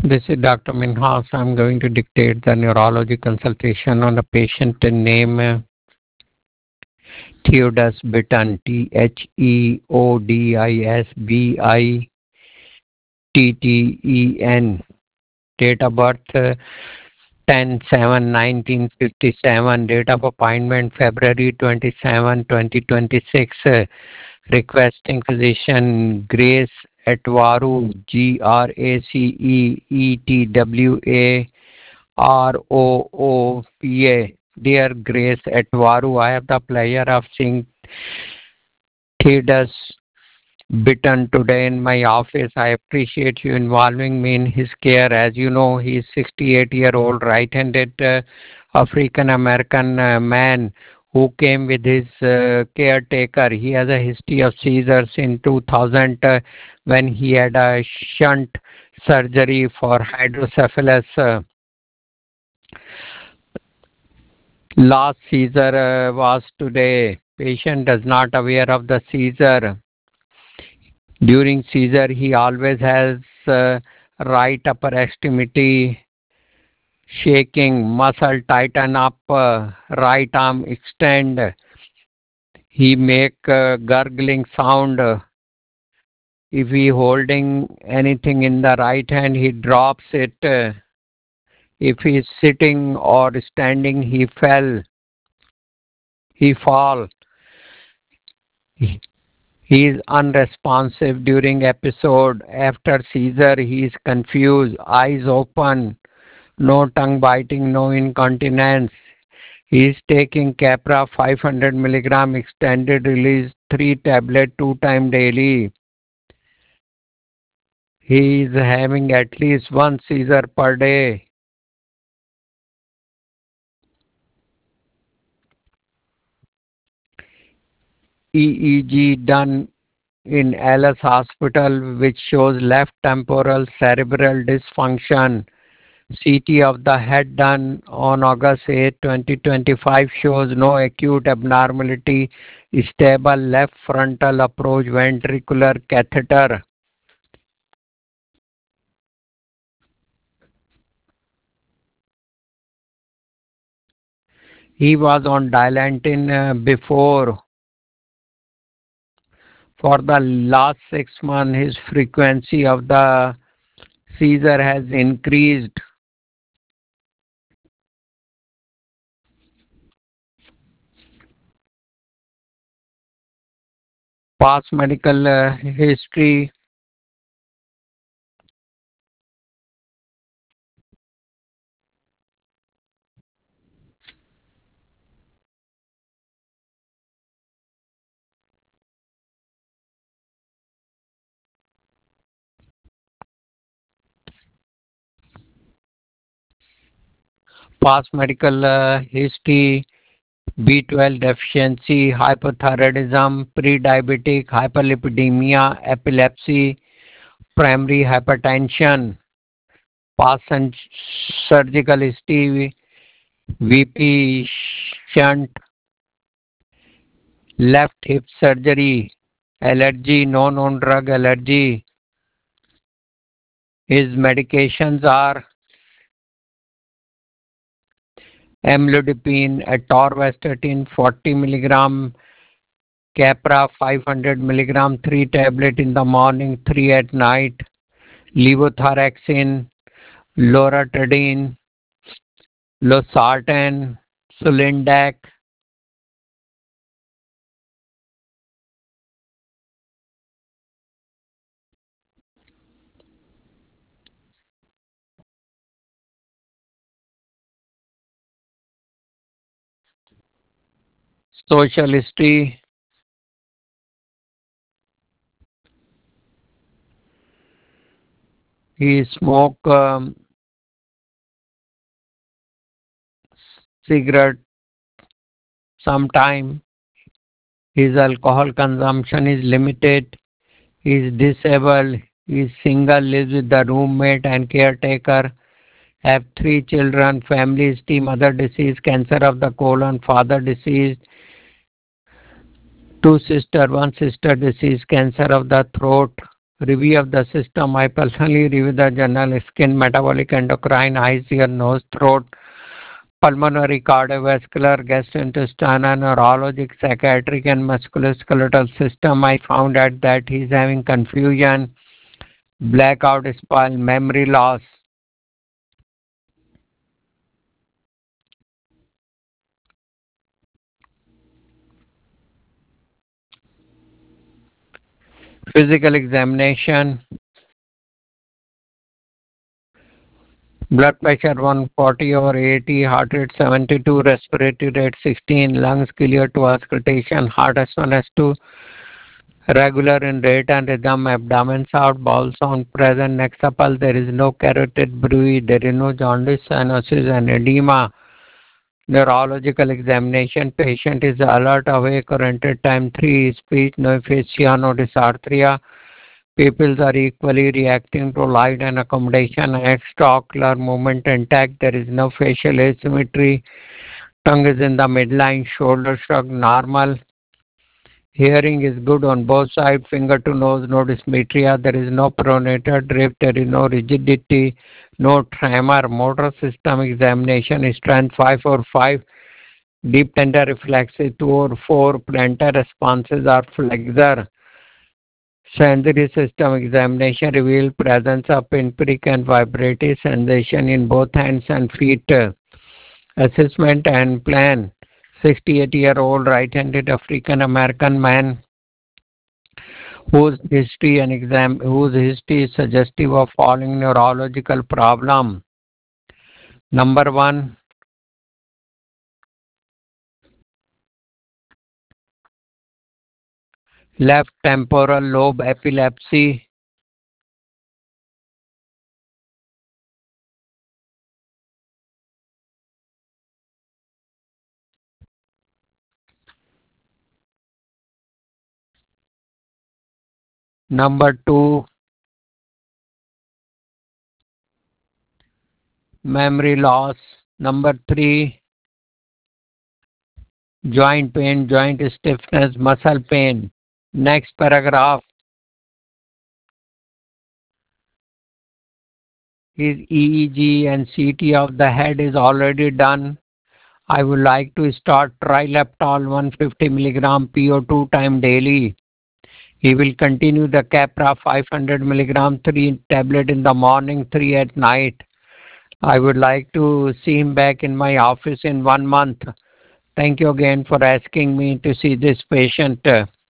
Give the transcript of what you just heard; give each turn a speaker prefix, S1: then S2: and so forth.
S1: This is Dr. Minhas. I'm going to dictate the neurology consultation on a patient named Theodis Bitton, Theodis Bitton. Date of birth 10/7/1957. Date of appointment February 27, 2026. Requesting physician Grace Etwaru, GRACEETWAROOPA. Dear Grace Etwaru, I have the pleasure of seeing Theodis Bitton today in my office. I appreciate you involving me in his care. As you know, he is 68-year-old right-handed African American man who came with his caretaker. He has a history of seizures in 2000 when he had a shunt surgery for hydrocephalus. Last seizure was today. Patient does not aware of the seizure. During seizure, he always has right upper extremity shaking, muscle tighten up, right arm extend. He make gurgling sound. If he holding anything in the right hand, he drops it. If he is sitting or standing, he fall. He is unresponsive during episode. After seizure, he is confused, eyes open, no tongue biting, no incontinence. He is taking Capra 500 milligram extended release 3 tablet 2 times daily. He is having at least one seizure per day. EEG done in Alice Hospital which shows left temporal cerebral dysfunction. CT of the head done on August 8, 2025 shows no acute abnormality, stable left frontal approach ventricular catheter. He was on Dilantin before. For the last 6 months, his frequency of the seizure has increased. Past medical history. Past medical history. B12 deficiency, hypothyroidism, pre-diabetic, hyperlipidemia, epilepsy, primary hypertension, past surgical history, VP shunt, left hip surgery, allergy, no known drug allergy. His medications are amlodipine, atorvastatin 40 milligram, Capra 500 milligram, 3 tablet in the morning, 3 at night, levothyroxine, loratadine, losartan, Sulindac. Social history. He smoked cigarette sometime. His alcohol consumption is limited. He is disabled. He is single, lives with the roommate and caretaker. Have 3 children. Family history: mother deceased, cancer of the colon, father deceased. 2 sisters, 1 sister deceased, cancer of the throat, Review of the system. I personally review the journal skin, metabolic, endocrine, eyes, ear, nose, throat, pulmonary, cardiovascular, gastrointestinal, neurologic, psychiatric, and musculoskeletal system. I found out that he's having confusion, blackout spell, memory loss. Physical examination. Blood pressure 140 over 80, heart rate 72, respiratory rate 16, lungs clear to auscultation, heart S1, S2, regular in rate and rhythm, abdomen sound, bowel sound present, neck supple, there is no carotid bruit, there is no jaundice, cyanosis and edema. Neurological examination, patient is alert, awake, oriented time 3, speech, no aphasia, no dysarthria. Pupils are equally reacting to light and accommodation. Extraocular movement intact. There is no facial asymmetry. Tongue is in the midline. Shoulder shrug normal. Hearing is good on both sides. Finger to nose, no dysmetria. There is no pronator drift. There is no rigidity. No tremor. Motor system examination. Strength 5 or 5. Deep tender reflexes 2 or 4. Plantar responses are flexor. Sensory system examination revealed presence of pinprick and vibratory sensation in both hands and feet. Assessment and plan. 68-year-old right-handed African American man whose history is suggestive of following neurological problem. Number 1, left temporal lobe epilepsy. Number 2, memory loss. Number 3, joint pain, joint stiffness, muscle pain. Next paragraph. His EEG and CT of the head is already done. I would like to start trileptal 150 milligram PO2 time daily. He will continue the Capra 500 milligram 3 tablet in the morning, 3 at night. I would like to see him back in my office in 1 month. Thank you again for asking me to see this patient.